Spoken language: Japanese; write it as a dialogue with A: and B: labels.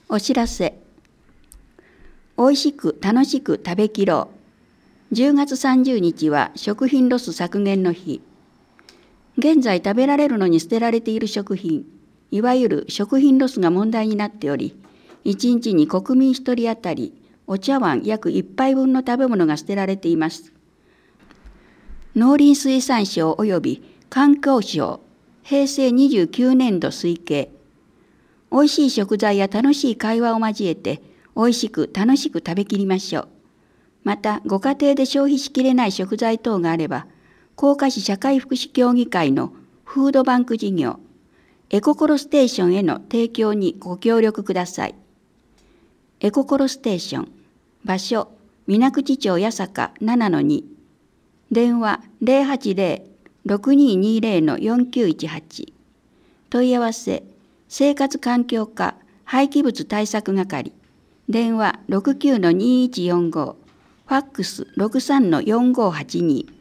A: お知らせ。おいしく楽しく食べきろう。10月30日は食品ロス削減の日。現在食べられるのに捨てられている食品、いわゆる食品ロスが問題になっており、1日に国民1人当たりお茶碗約1杯分の食べ物が捨てられています。農林水産省及び環境省平成29年度推計。おいしい食材や楽しい会話を交えて、おいしく楽しく食べきりましょう。また、ご家庭で消費しきれない食材等があれば、甲賀市社会福祉協議会のフードバンク事業、エココロステーションへの提供にご協力ください。エココロステーション、場所、水口町八坂 7-2、電話 080-6220-4918、問い合わせ、生活環境課廃棄物対策係、電話 69-2145、ファックス 63-4582。